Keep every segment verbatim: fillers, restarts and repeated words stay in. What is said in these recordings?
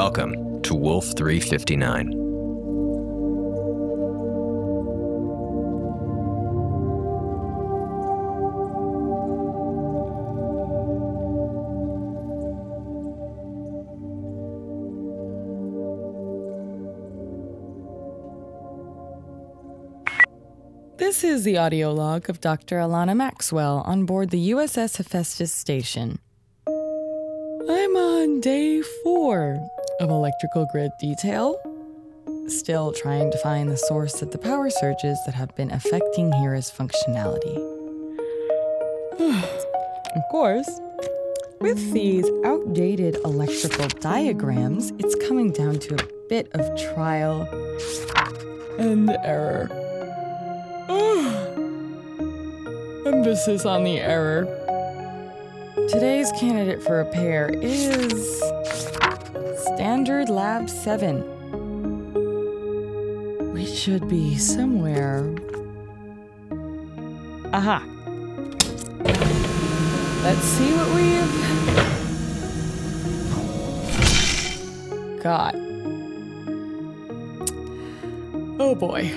Welcome to Wolf three fifty-nine. This is the audio log of Doctor Alana Maxwell on board the U S S Hephaestus station. I'm on day four of electrical grid detail, still trying to find the source of the power surges that have been affecting Hera's functionality. Of course, with these outdated electrical diagrams, it's coming down to a bit of trial and error. Emphasis on the error. Today's candidate for repair is Standard Lab seven. We should be somewhere. Aha. Let's see what we've got. Oh boy.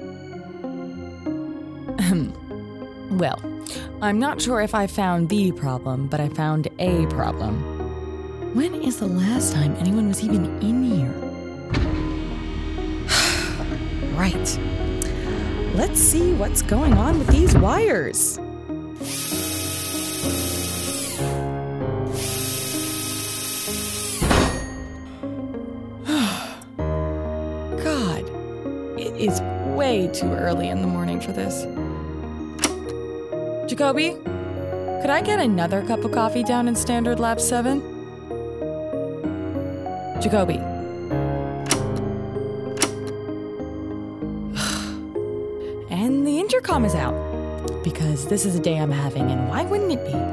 Well, I'm not sure if I found the problem, but I found a problem. When is the last time anyone was even in here? Right. Let's see what's going on with these wires. God, it is way too early in the morning for this. Jacoby, could I get another cup of coffee down in Standard Lab seven? Jacoby. And the intercom is out, because this is a day I'm having, and why wouldn't it be?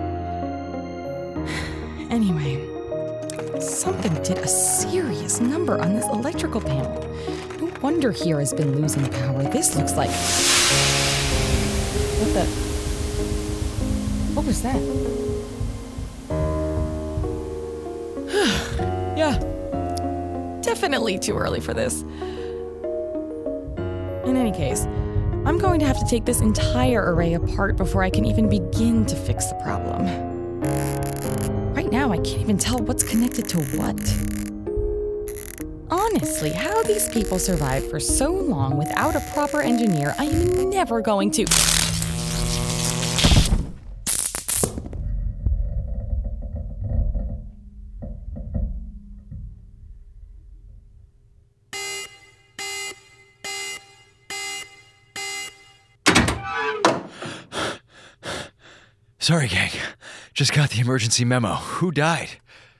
Anyway, something did a serious number on this electrical panel. No wonder Hera's been losing power. This looks like... What the... What was that? Yeah, definitely too early for this. In any case, I'm going to have to take this entire array apart before I can even begin to fix the problem. Right now, I can't even tell what's connected to what. Honestly, how these people survive for so long without a proper engineer, I am never going to... Sorry, gang. Just got the emergency memo. Who died?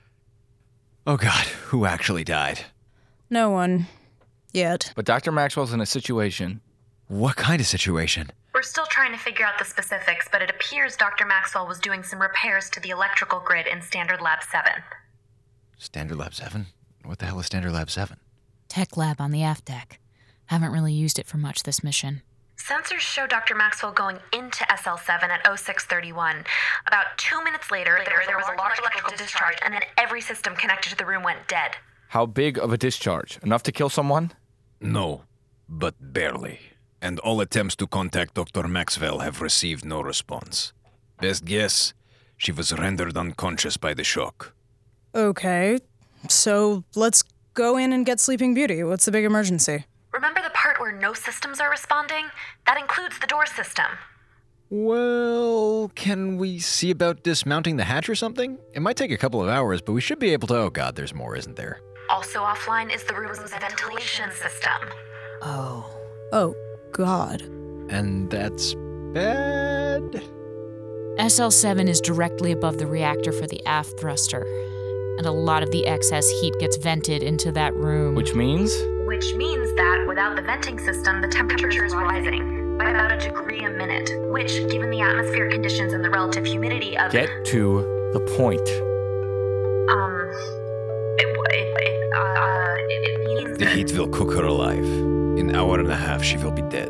Oh God, who actually died? No one. Yet. But Doctor Maxwell's in a situation. What kind of situation? We're still trying to figure out the specifics, but it appears Doctor Maxwell was doing some repairs to the electrical grid in Standard Lab seven. Standard Lab seven? What the hell is Standard Lab seven? Tech lab on the aft deck. Haven't really used it for much this mission. Sensors show Doctor Maxwell going into S L seven at oh six thirty-one. About two minutes later, there, there was a large electrical discharge, and then every system connected to the room went dead. How big of a discharge? Enough to kill someone? No, but barely. And all attempts to contact Doctor Maxwell have received no response. Best guess, she was rendered unconscious by the shock. Okay, so let's go in and get Sleeping Beauty. What's the big emergency? Remember the part where no systems are responding? That includes the door system. Well, can we see about dismounting the hatch or something? It might take a couple of hours, but we should be able to... Oh God, there's more, isn't there? Also offline is the room's ventilation system. Oh. Oh, God. And that's bad? S L seven is directly above the reactor for the aft thruster, and a lot of the excess heat gets vented into that room. Which means? Which means that without the venting system, the temperature is rising by about a degree a minute, which, given the atmospheric conditions and the relative humidity of... Get to the point. Um... It, it, it, uh, it, it means... The heat will cook her alive. In an hour and a half, she will be dead.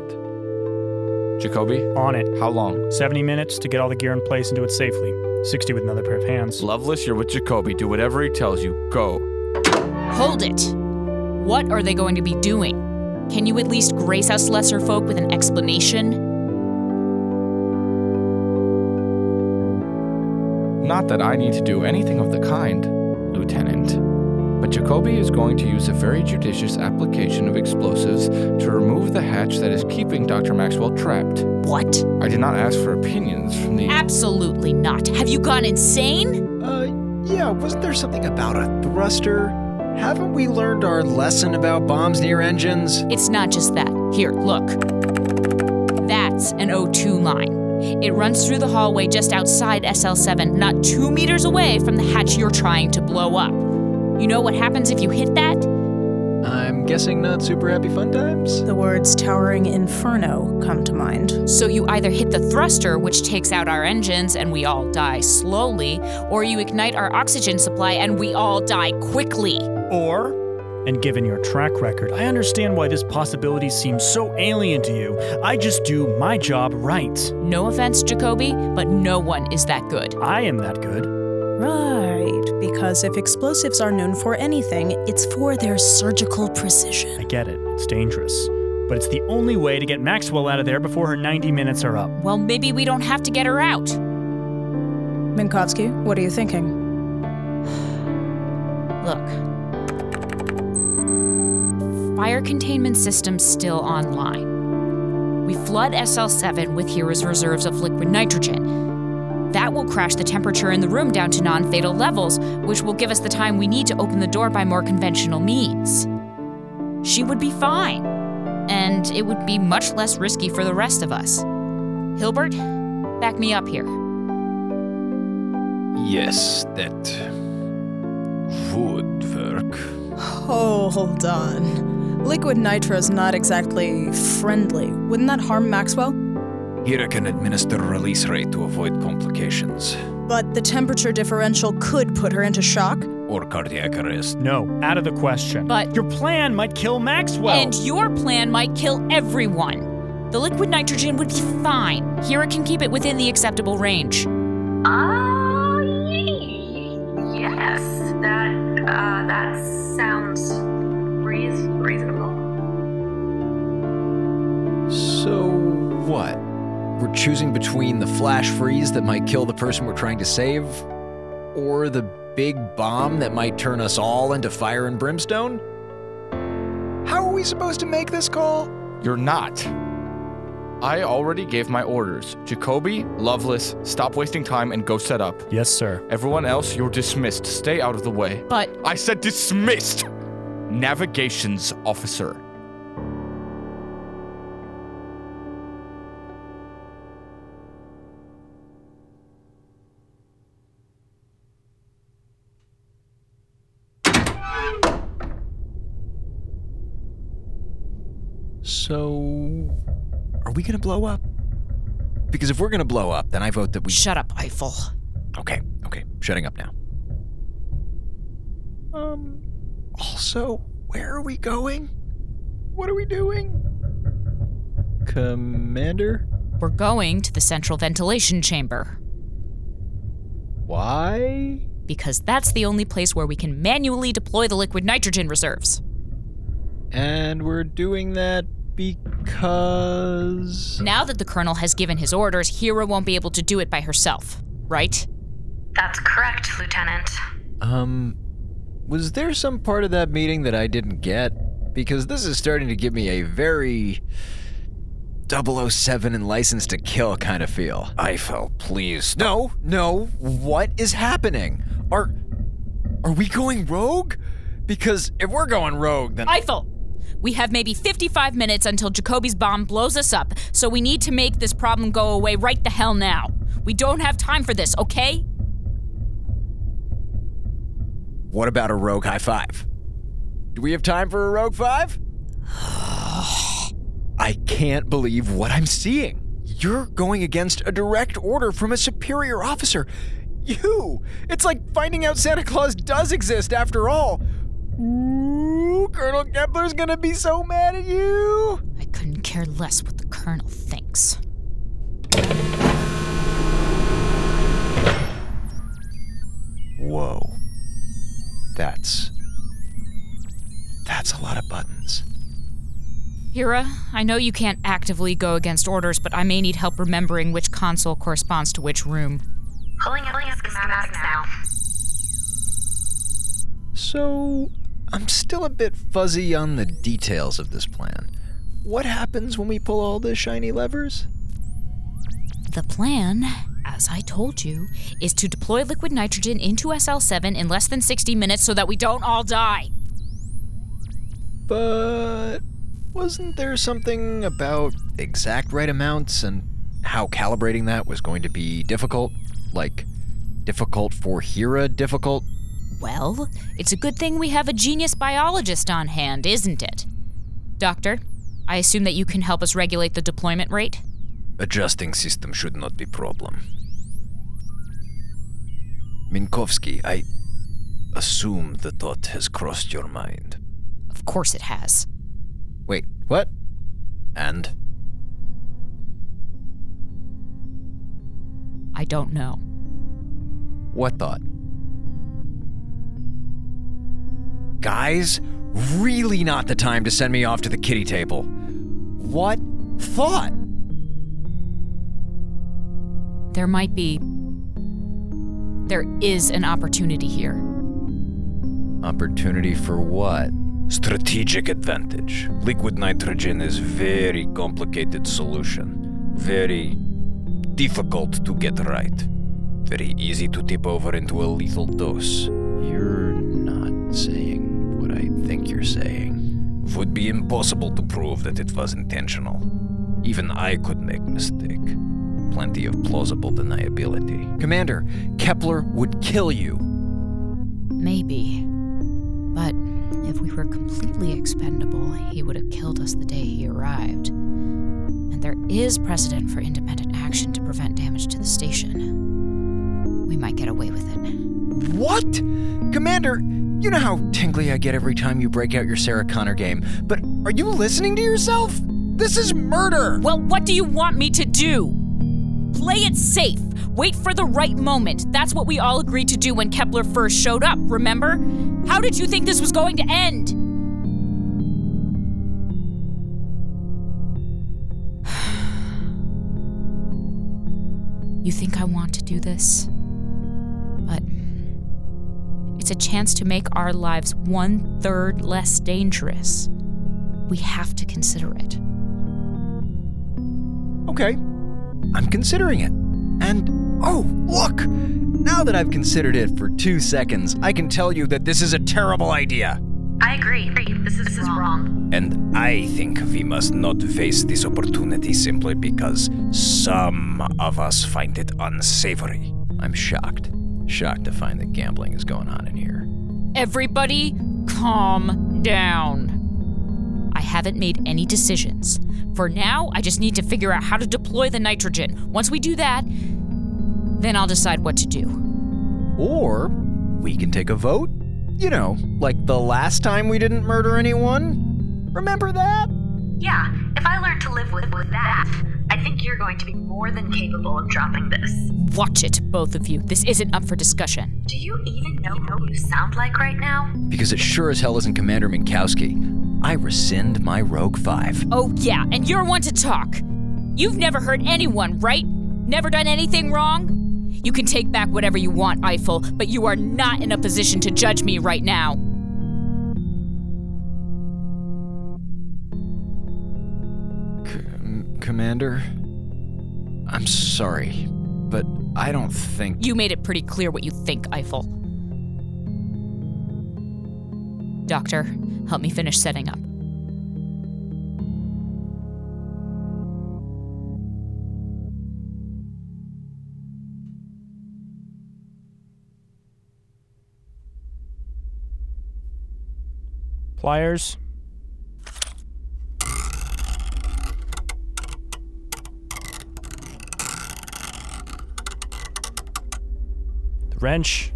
Jacoby? On it. How long? seventy minutes to get all the gear in place and do it safely. sixty with another pair of hands. Loveless, you're with Jacoby. Do whatever he tells you. Go. Hold it. What are they going to be doing? Can you at least grace us lesser folk with an explanation? Not that I need to do anything of the kind, Lieutenant. But Jacoby is going to use a very judicious application of explosives to remove the hatch that is keeping Doctor Maxwell trapped. What? I did not ask for opinions from the... Absolutely not. Have you gone insane? Uh, yeah, wasn't there something about a thruster? Haven't we learned our lesson about bombs near engines? It's not just that. Here, look. That's an O two line. It runs through the hallway just outside S L seven, not two meters away from the hatch you're trying to blow up. You know what happens if you hit that? I'm guessing not super happy fun times? The words towering inferno come to mind. So you either hit the thruster, which takes out our engines and we all die slowly, or you ignite our oxygen supply and we all die quickly. Or, and given your track record, I understand why this possibility seems so alien to you. I just do my job right. No offense, Jacoby, but no one is that good. I am that good. Right, because if explosives are known for anything, it's for their surgical precision. I get it, it's dangerous. But it's the only way to get Maxwell out of there before her ninety minutes are up. Well, maybe we don't have to get her out. Minkowski, what are you thinking? Look. Fire containment system's still online. We flood S L seven with Hera's reserves of liquid nitrogen. That will crash the temperature in the room down to non-fatal levels, which will give us the time we need to open the door by more conventional means. She would be fine, and it would be much less risky for the rest of us. Hilbert, back me up here. Yes, that would work. Hold on. Liquid nitro's not exactly friendly. Wouldn't that harm Maxwell? Hera can administer release rate to avoid complications. But the temperature differential could put her into shock. Or cardiac arrest. No, out of the question. But- your plan might kill Maxwell. And your plan might kill everyone. The liquid nitrogen would be fine. Hera can keep it within the acceptable range. Uh, yes. That, uh, that sounds reas- reasonable. So what? We're choosing between the flash freeze that might kill the person we're trying to save, or the big bomb that might turn us all into fire and brimstone? How are we supposed to make this call? You're not. I already gave my orders. Jacoby, Lovelace, stop wasting time and go set up. Yes, sir. Everyone else, you're dismissed. Stay out of the way. But I said dismissed! Navigations officer. So, are we gonna blow up? Because if we're gonna blow up, then I vote that we... shut up, Eiffel. Okay, okay, shutting up now. Um, also, where are we going? What are we doing? Commander? We're going to the central ventilation chamber. Why? Because that's the only place where we can manually deploy the liquid nitrogen reserves. And we're doing that because... Now that the Colonel has given his orders, Hera won't be able to do it by herself, right? That's correct, Lieutenant. Um, was there some part of that meeting that I didn't get? Because this is starting to give me a very double oh seven and License to Kill kind of feel. Eiffel, please. No, no, what is happening? Are, are we going rogue? Because if we're going rogue, then... Eiffel! We have maybe fifty-five minutes until Jacoby's bomb blows us up, so we need to make this problem go away right the hell now. We don't have time for this, okay? What about a rogue high five? Do we have time for a rogue five? I can't believe what I'm seeing. You're going against a direct order from a superior officer. You! It's like finding out Santa Claus does exist after all. Ooh, Colonel Kepler's gonna be so mad at you. I couldn't care less what the Colonel thinks. Whoa. That's Hira, I know you can't actively go against orders, but I may need help remembering which console corresponds to which room. Pulling up the schematics now. So, I'm still a bit fuzzy on the details of this plan. What happens when we pull all the shiny levers? The plan, as I told you, is to deploy liquid nitrogen into S L seven in less than sixty minutes so that we don't all die. But wasn't there something about exact right amounts and how calibrating that was going to be difficult? Like, difficult for Hira difficult? Well, it's a good thing we have a genius biologist on hand, isn't it? Doctor, I assume that you can help us regulate the deployment rate? Adjusting system should not be problem. Minkowski, I assume the thought has crossed your mind. Of course it has. Wait, what? And? I don't know. What thought? Guys, really not the time to send me off to the kiddie table. What thought? There might be... There is an opportunity here. Opportunity for what? Strategic advantage. Liquid nitrogen is very complicated solution. Very difficult to get right. Very easy to tip over into a lethal dose. You're not saying what I think you're saying. Would be impossible to prove that it was intentional. Even I could make mistake. Plenty of plausible deniability. Commander, Kepler would kill you. Maybe. But if we were completely expendable, he would have killed us the day he arrived. And there is precedent for independent action to prevent damage to the station. We might get away with it. What? Commander, you know how tingly I get every time you break out your Sarah Connor game, but are you listening to yourself? This is murder! Well, what do you want me to do? Play it safe. Wait for the right moment. That's what we all agreed to do when Kepler first showed up, remember? How did you think this was going to end? You think I want to do this? But it's a chance to make our lives one-third less dangerous. We have to consider it. Okay. I'm considering it. And, oh, look! Now that I've considered it for two seconds, I can tell you that this is a terrible idea. I agree. This is, this is wrong. And I think we must not face this opportunity simply because some of us find it unsavory. I'm shocked. Shocked to find that gambling is going on in here. Everybody, calm down. I haven't made any decisions. For now, I just need to figure out how to deploy the nitrogen. Once we do that, then I'll decide what to do. Or we can take a vote. You know, like the last time we didn't murder anyone. Remember that? Yeah, if I learn to live with, with that, I think you're going to be more than capable of dropping this. Watch it, both of you. This isn't up for discussion. Do you even know what you sound like right now? Because it sure as hell isn't Commander Minkowski. I rescind my Rogue five. Oh, yeah, and you're one to talk. You've never hurt anyone, right? Never done anything wrong? You can take back whatever you want, Eiffel, but you are not in a position to judge me right now. C- Commander, I'm sorry, but I don't think... You made it pretty clear what you think, Eiffel. Doctor, help me finish setting up. Pliers. The wrench.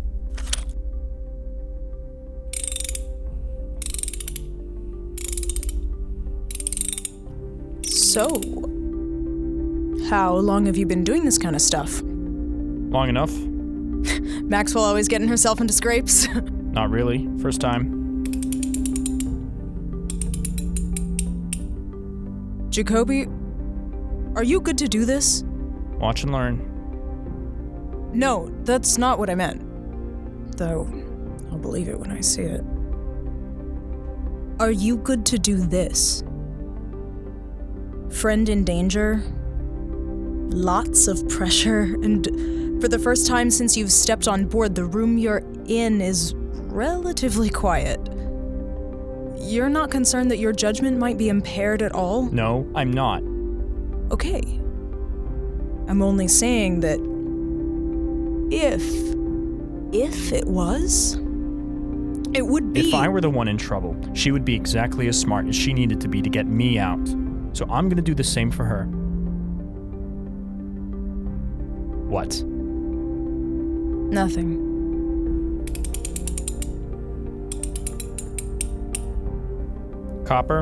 So, how long have you been doing this kind of stuff? Long enough. Maxwell always getting herself into scrapes? Not really. First time. Jacoby, are you good to do this? Watch and learn. No, that's not what I meant. Though, I'll believe it when I see it. Are you good to do this? Friend in danger? Lots of pressure, and for the first time since you've stepped on board, the room you're in is relatively quiet. You're not concerned that your judgment might be impaired at all? No, I'm not. Okay. I'm only saying that if, if it was, it would be. If I were the one in trouble, she would be exactly as smart as she needed to be to get me out. So I'm gonna do the same for her. What? Nothing. Copper?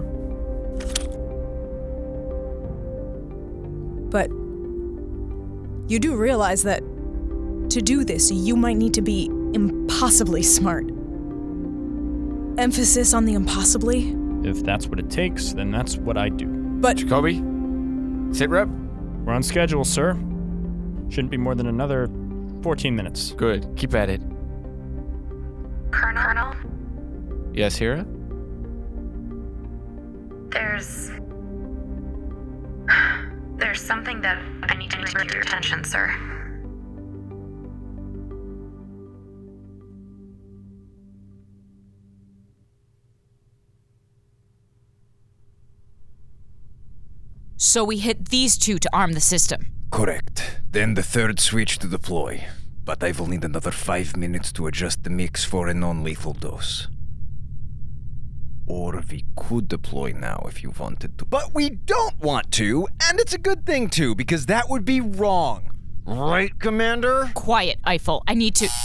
But you do realize that to do this, you might need to be impossibly smart. Emphasis on the impossibly. If that's what it takes, then that's what I do. But Jacoby? Sit rep? We're on schedule, sir. Shouldn't be more than another fourteen minutes. Good. Keep at it. Colonel, Yes, Hira? there's... There's something that I need to bring to your attention, sir. So we hit these two to arm the system. Correct. Then the third switch to deploy. But I will need another five minutes to adjust the mix for a non-lethal dose. Or we could deploy now if you wanted to. But we don't want to, and it's a good thing too, because that would be wrong. Right, Commander? Quiet, Eiffel. I need to...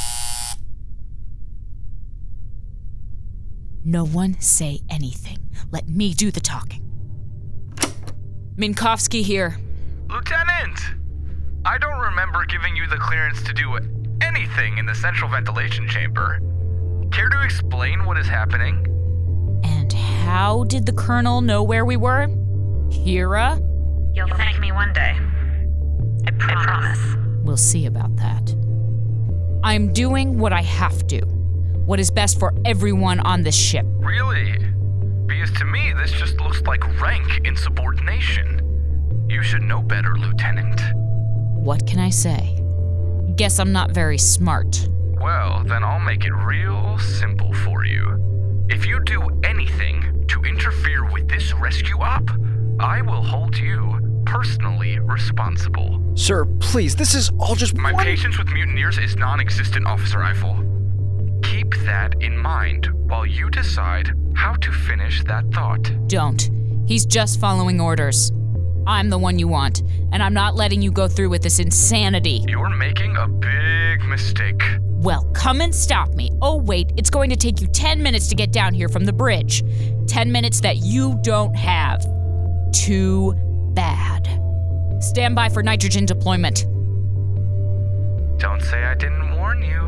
No one say anything. Let me do the talking. Minkowski here. Lieutenant! I don't remember giving you the clearance to do anything in the central ventilation chamber. Care to explain what is happening? And how did the Colonel know where we were? Hira? You'll thank me one day. I promise. We'll see about that. I'm doing what I have to. What is best for everyone on this ship. Really? Because to me, this just looks like rank insubordination. You should know better, Lieutenant. What can I say? Guess I'm not very smart. Well, then I'll make it real simple for you. If you do anything to interfere with this rescue op, I will hold you personally responsible. Sir, please, this is all just My one... patience with mutineers is non-existent, Officer Eiffel. Keep that in mind while you decide how to finish that thought. Don't. He's just following orders. I'm the one you want, and I'm not letting you go through with this insanity. You're making a big mistake. Well, come and stop me. Oh, wait, it's going to take you ten minutes to get down here from the bridge. ten minutes that you don't have. Too bad. Stand by for nitrogen deployment. Don't say I didn't warn you.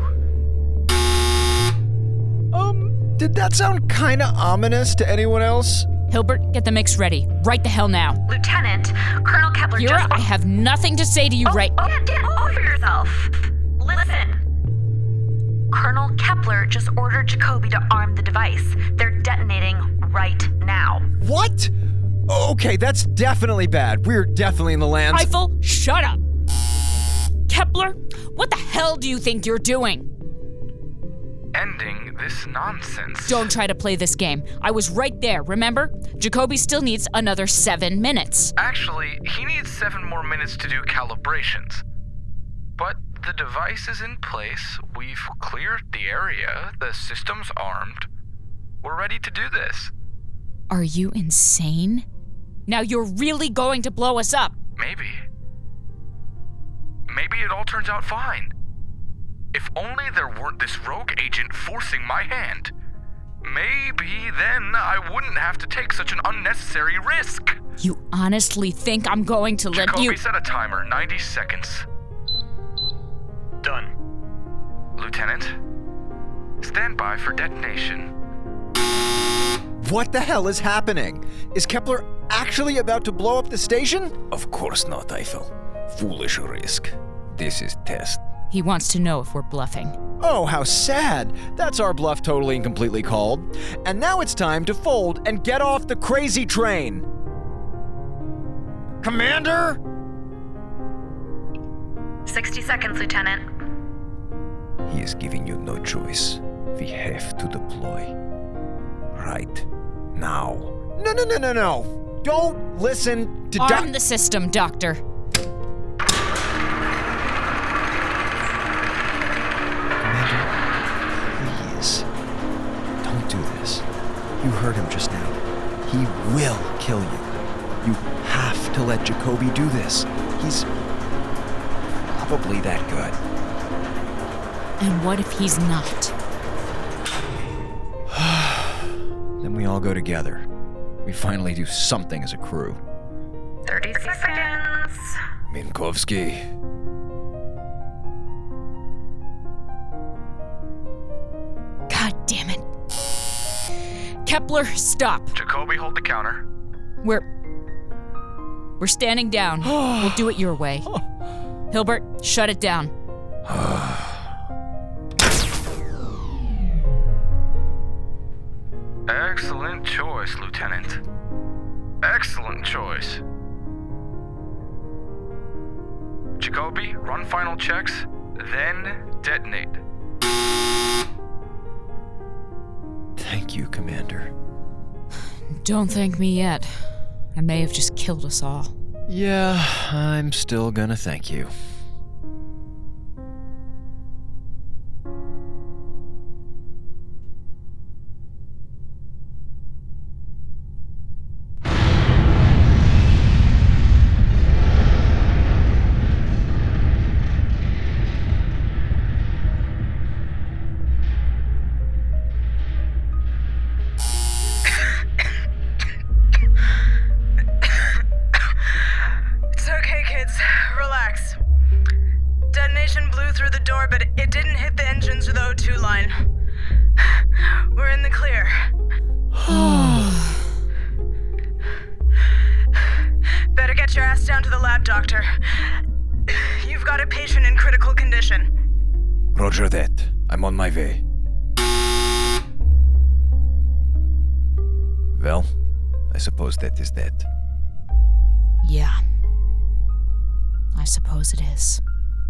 Um, did that sound kinda ominous to anyone else? Hilbert, get the mix ready. Right the hell now. Lieutenant, Colonel Kepler Hira, just... I have nothing to say to you oh, right... Oh, yeah, get over yourself. Listen. Colonel Kepler just ordered Jacoby to arm the device. They're detonating right now. What? Okay, that's definitely bad. We're definitely in the lands... Eiffel, shut up! Kepler, what the hell do you think you're doing? Ending this nonsense. Don't try to play this game. I was right there, remember? Jacoby still needs another seven minutes. Actually, he needs seven more minutes to do calibrations. But the device is in place, we've cleared the area, the system's armed. We're ready to do this. Are you insane? Now you're really going to blow us up. Maybe. Maybe it all turns out fine. If only there weren't this rogue agent forcing my hand. Maybe then I wouldn't have to take such an unnecessary risk. You honestly think I'm going to let Jacoby, you... set a timer, ninety seconds. Done. Lieutenant, stand by for detonation. What the hell is happening? Is Kepler actually about to blow up the station? Of course not, Eiffel. Foolish risk. This is test. He wants to know if we're bluffing. Oh, how sad. That's our bluff totally and completely called. And now it's time to fold and get off the crazy train. Commander? sixty seconds, Lieutenant. He is giving you no choice. We have to deploy. Right now. No, no, no, no, no. Don't listen to... Arm Doc- the system, Doctor. Please, don't do this. You heard him just now. He will kill you. You have to let Jacoby do this. He's probably that good. And what if he's not? Then we all go together. We finally do something as a crew. thirty seconds. Minkowski. God damn it. Kepler, stop. Jacoby, hold the counter. We're... We're standing down. We'll do it your way. Hilbert, shut it down. Excellent choice, Lieutenant. Excellent choice. Jacoby, run final checks, then detonate. Thank you, Commander. Don't thank me yet. I may have just killed us all. Yeah, I'm still gonna thank you. But it didn't hit the engines or the O two line. We're in the clear. Better get your ass down to the lab, Doctor. You've got a patient in critical condition. Roger that. I'm on my way. Well, I suppose that is that. Yeah. I suppose it is.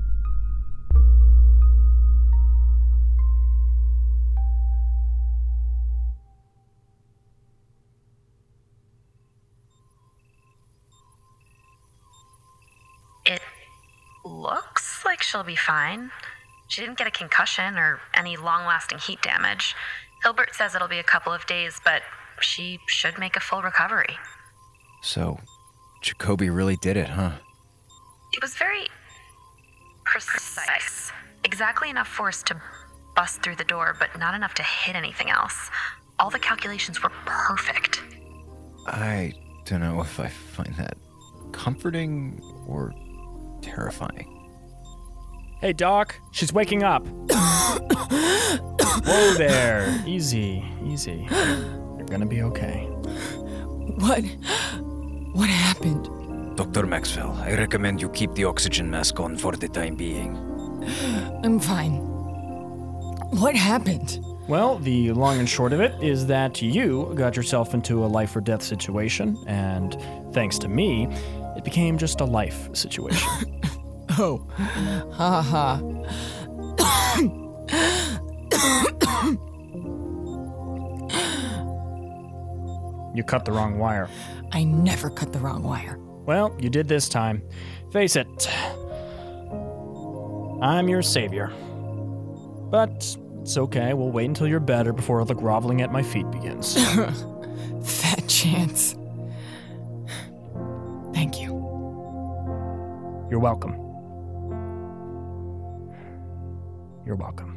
It looks like she'll be fine. She didn't get a concussion or any long-lasting heat damage. Hilbert says it'll be a couple of days, but she should make a full recovery. So, Jacoby really did it, huh? It was very precise. Exactly enough force to bust through the door, but not enough to hit anything else. All the calculations were perfect. I don't know if I find that comforting or terrifying. Hey, Doc, she's waking up. Whoa there. Easy, easy. You're gonna be okay. What? What happened? Doctor Maxwell, I recommend you keep the oxygen mask on for the time being. I'm fine. What happened? Well, the long and short of it is that you got yourself into a life or death situation, and thanks to me, it became just a life situation. Oh, ha ha. You cut the wrong wire. I never cut the wrong wire. Well, you did this time. Face it. I'm your savior. But it's okay, we'll wait until you're better before the groveling at my feet begins. Fat chance. Thank you. You're welcome. You're welcome.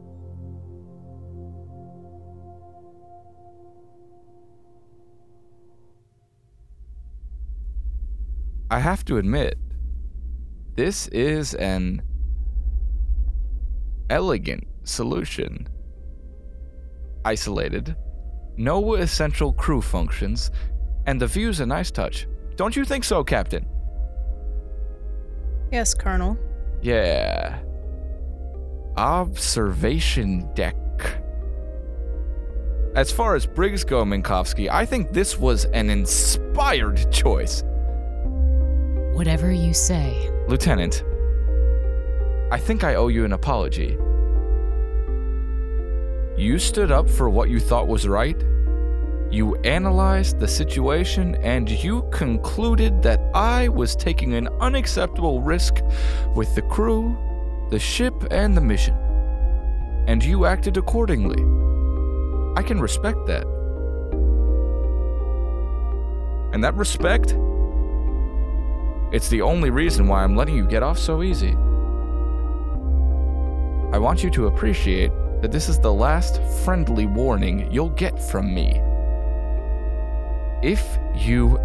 I have to admit, this is an elegant solution. Isolated, no essential crew functions, And the view's a nice touch. Don't you think so, Captain? Yes, Colonel. Yeah. Observation deck. As far as Briggs go, Minkowski, I think this was an inspired choice. Whatever you say. Lieutenant, I think I owe you an apology. You stood up for what you thought was right. You analyzed the situation and you concluded that I was taking an unacceptable risk with the crew, the ship, and the mission. And you acted accordingly. I can respect that. And that respect, it's the only reason why I'm letting you get off so easy. I want you to appreciate that this is the last friendly warning you'll get from me. If you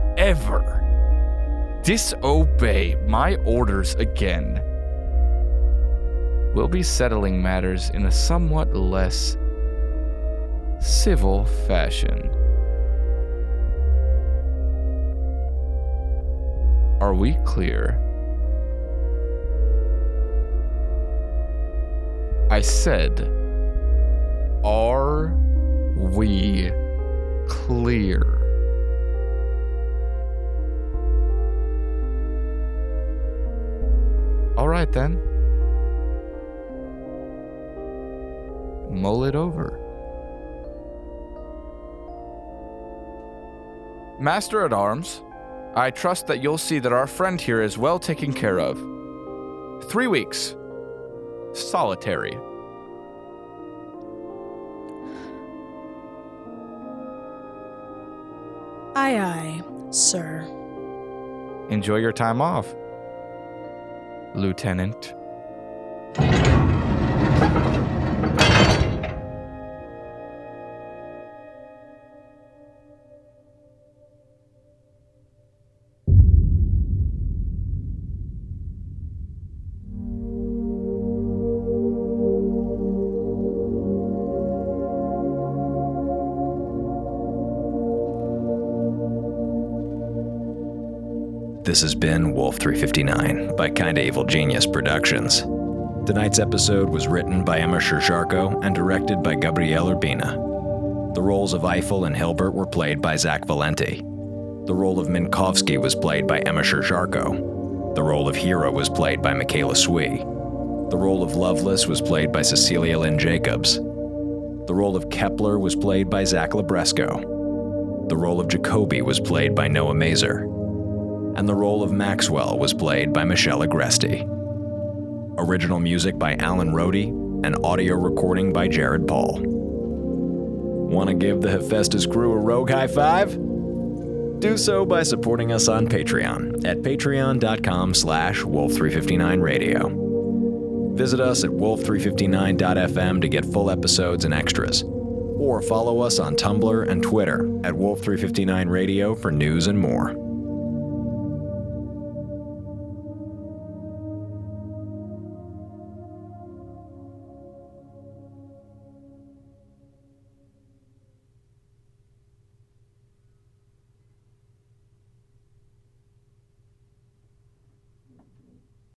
ever disobey my orders again, we'll be settling matters in a somewhat less civil fashion. Are we clear? I said, are we clear? All right then. Mull it over. Master at Arms, I trust that you'll see that our friend here is well taken care of. Three weeks. Solitary. Aye, aye, sir. Enjoy your time off, Lieutenant. This has been Wolf three fifty-nine by Kinda Evil Genius Productions. Tonight's episode was written by Emma Shercharko and directed by Gabriel Urbina. The roles of Eiffel and Hilbert were played by Zach Valenti. The role of Minkowski was played by Emma Shercharko. The role of Hero was played by Michaela Swee. The role of Loveless was played by Cecilia Lynn Jacobs. The role of Kepler was played by Zach Labresco. The role of Jacoby was played by Noah Mazer. And the role of Maxwell was played by Michelle Agresti. Original music by Alan Rohde, and audio recording by Jared Paul. Want to give the Hephaestus crew a rogue high five? Do so by supporting us on Patreon at patreon.com slash wolf359radio. Visit us at wolf three fifty-nine dot f m to get full episodes and extras. Or follow us on Tumblr and Twitter at wolf three fifty-nine radio for news and more.